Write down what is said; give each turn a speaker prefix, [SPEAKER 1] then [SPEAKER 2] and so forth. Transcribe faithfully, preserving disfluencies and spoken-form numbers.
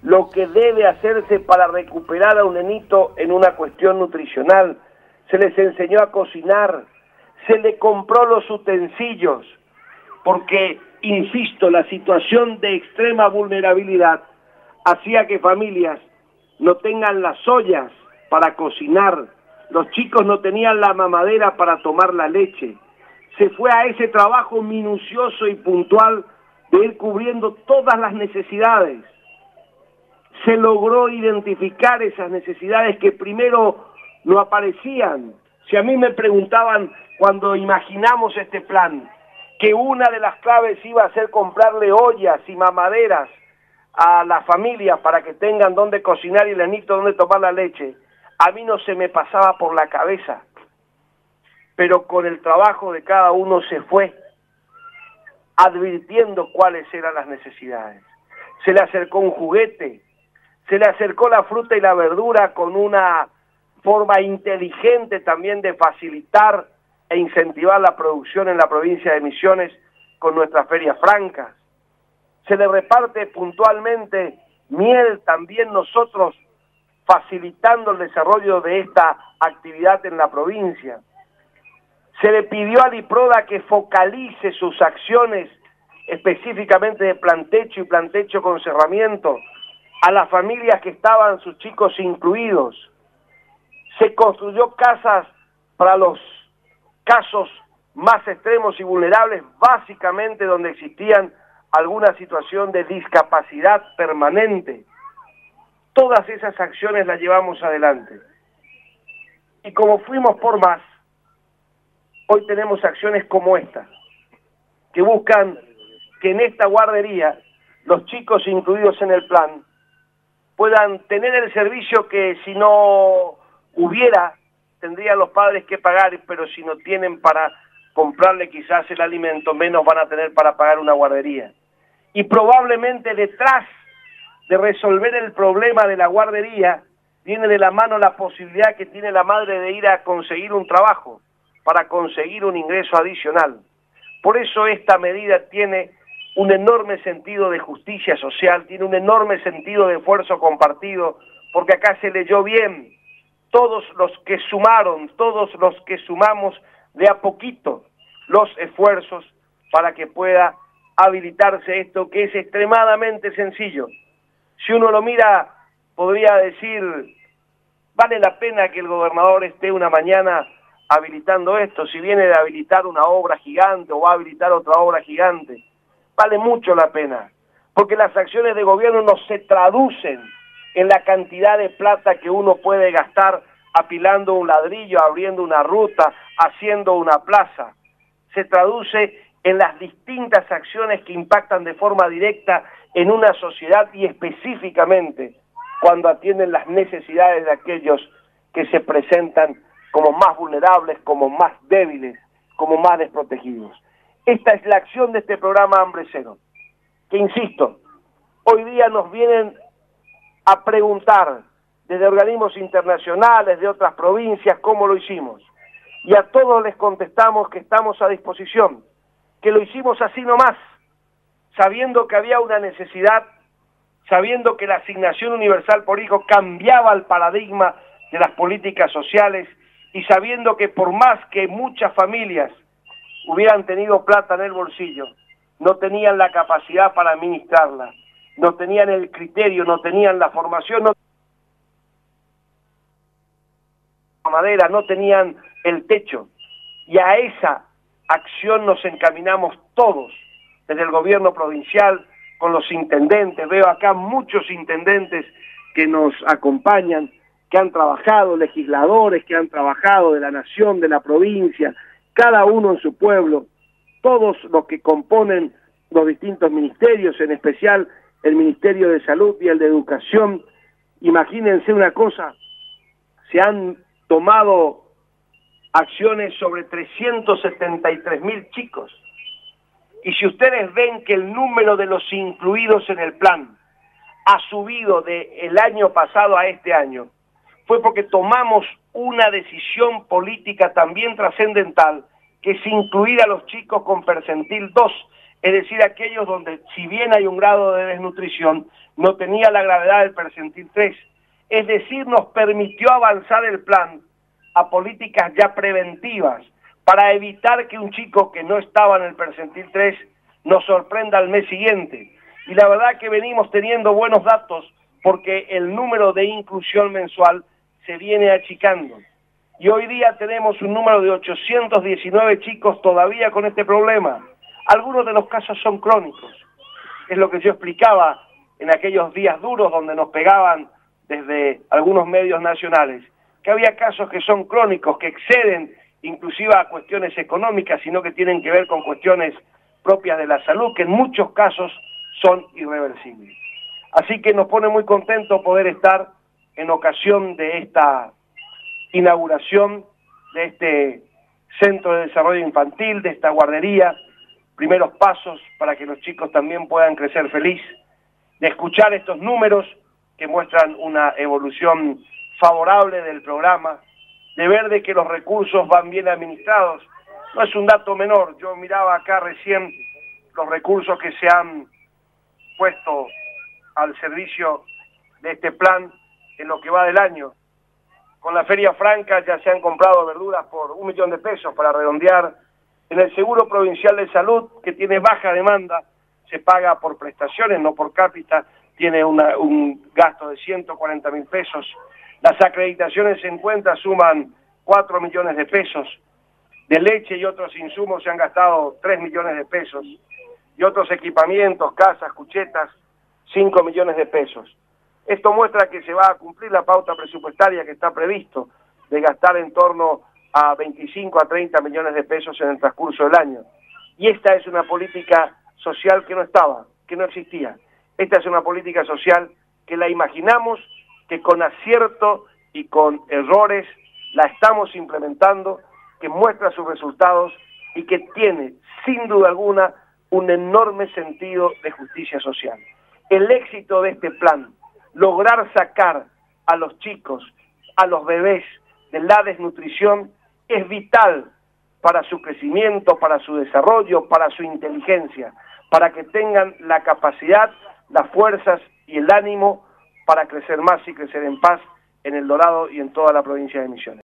[SPEAKER 1] lo que debe hacerse para recuperar a un nenito en una cuestión nutricional, se les enseñó a cocinar, se le compró los utensilios, porque, insisto, la situación de extrema vulnerabilidad hacía que familias no tengan las ollas para cocinar, los chicos no tenían la mamadera para tomar la leche. Se fue a ese trabajo minucioso y puntual de ir cubriendo todas las necesidades. Se logró identificar esas necesidades que primero no aparecían. Si a mí me preguntaban cuando imaginamos este plan, que una de las claves iba a ser comprarle ollas y mamaderas a las familias para que tengan donde cocinar y el nenito donde tomar la leche, a mí no se me pasaba por la cabeza, pero con el trabajo de cada uno se fue advirtiendo cuáles eran las necesidades. Se le acercó un juguete, se le acercó la fruta y la verdura con una forma inteligente también de facilitar e incentivar la producción en la provincia de Misiones con nuestras ferias francas. Se le reparte puntualmente miel también nosotros, facilitando el desarrollo de esta actividad en la provincia. Se le pidió al IPRODA que focalice sus acciones específicamente de plantecho y plantecho con cerramiento a las familias que estaban sus chicos incluidos. Se construyó casas para los casos más extremos y vulnerables, básicamente donde existían alguna situación de discapacidad permanente. Todas esas acciones las llevamos adelante. Y como fuimos por más, hoy tenemos acciones como esta, que buscan que en esta guardería los chicos incluidos en el plan puedan tener el servicio que si no hubiera, tendrían los padres que pagar, pero si no tienen para comprarle quizás el alimento, menos van a tener para pagar una guardería. Y probablemente detrás de resolver el problema de la guardería, viene de la mano la posibilidad que tiene la madre de ir a conseguir un trabajo, para conseguir un ingreso adicional. Por eso esta medida tiene un enorme sentido de justicia social, tiene un enorme sentido de esfuerzo compartido, porque acá se leyó bien, todos los que sumaron, todos los que sumamos de a poquito los esfuerzos para que pueda habilitarse esto, que es extremadamente sencillo. Si uno lo mira, podría decir, vale la pena que el gobernador esté una mañana habilitando esto, si viene de habilitar una obra gigante o va a habilitar otra obra gigante, vale mucho la pena, porque las acciones de gobierno no se traducen en la cantidad de plata que uno puede gastar apilando un ladrillo, abriendo una ruta, haciendo una plaza. Se traduce en las distintas acciones que impactan de forma directa en una sociedad y específicamente cuando atienden las necesidades de aquellos que se presentan como más vulnerables, como más débiles, como más desprotegidos. Esta es la acción de este programa Hambre Cero, que insisto, hoy día nos vienen a preguntar desde organismos internacionales, de otras provincias, cómo lo hicimos. Y a todos les contestamos que estamos a disposición, que lo hicimos así nomás, sabiendo que había una necesidad, sabiendo que la asignación universal por hijo cambiaba el paradigma de las políticas sociales y sabiendo que por más que muchas familias hubieran tenido plata en el bolsillo, no tenían la capacidad para administrarla, no tenían el criterio, no tenían la formación, no madera, no tenían el techo. Y a esa acción nos encaminamos todos, desde el gobierno provincial, con los intendentes. Veo acá muchos intendentes que nos acompañan, que han trabajado, legisladores que han trabajado de la nación, de la provincia, cada uno en su pueblo, todos los que componen los distintos ministerios, en especial el Ministerio de Salud y el de Educación. Imagínense una cosa, se han tomado acciones sobre trescientos setenta y tres mil chicos. Y si ustedes ven que el número de los incluidos en el plan ha subido del año pasado a este año, fue porque tomamos una decisión política también trascendental, que es incluir a los chicos con percentil dos es decir, aquellos donde si bien hay un grado de desnutrición, no tenía la gravedad del percentil tres, es decir, nos permitió avanzar el plan a políticas ya preventivas para evitar que un chico que no estaba en el percentil tres nos sorprenda al mes siguiente. Y la verdad que venimos teniendo buenos datos porque el número de inclusión mensual se viene achicando. Y hoy día tenemos un número de ochocientos diecinueve chicos todavía con este problema. Algunos de los casos son crónicos. Es lo que yo explicaba en aquellos días duros donde nos pegaban desde algunos medios nacionales, que había casos que son crónicos, que exceden inclusive a cuestiones económicas, sino que tienen que ver con cuestiones propias de la salud, que en muchos casos son irreversibles. Así que nos pone muy contentos poder estar en ocasión de esta inauguración de este Centro de Desarrollo Infantil, de esta guardería, primeros pasos para que los chicos también puedan crecer feliz, de escuchar estos números que muestran una evolución favorable del programa, de ver de que los recursos van bien administrados. No es un dato menor, yo miraba acá recién los recursos que se han puesto al servicio de este plan en lo que va del año. Con la Feria Franca ya se han comprado verduras por un millón de pesos para redondear. En el Seguro Provincial de Salud, que tiene baja demanda, se paga por prestaciones, no por cápita, tiene una, un gasto de ciento cuarenta mil pesos. Las acreditaciones en cuenta suman cuatro millones de pesos. De leche y otros insumos se han gastado tres millones de pesos. Y otros equipamientos, casas, cuchetas, cinco millones de pesos. Esto muestra que se va a cumplir la pauta presupuestaria que está previsto de gastar en torno a veinticinco a treinta millones de pesos en el transcurso del año. Y esta es una política social que no estaba, que no existía. Esta es una política social que la imaginamos, que con acierto y con errores la estamos implementando, que muestra sus resultados y que tiene, sin duda alguna, un enorme sentido de justicia social. El éxito de este plan, lograr sacar a los chicos, a los bebés de la desnutrición, es vital para su crecimiento, para su desarrollo, para su inteligencia, para que tengan la capacidad, las fuerzas y el ánimo para crecer más y crecer en paz en El Dorado y en toda la provincia de Misiones.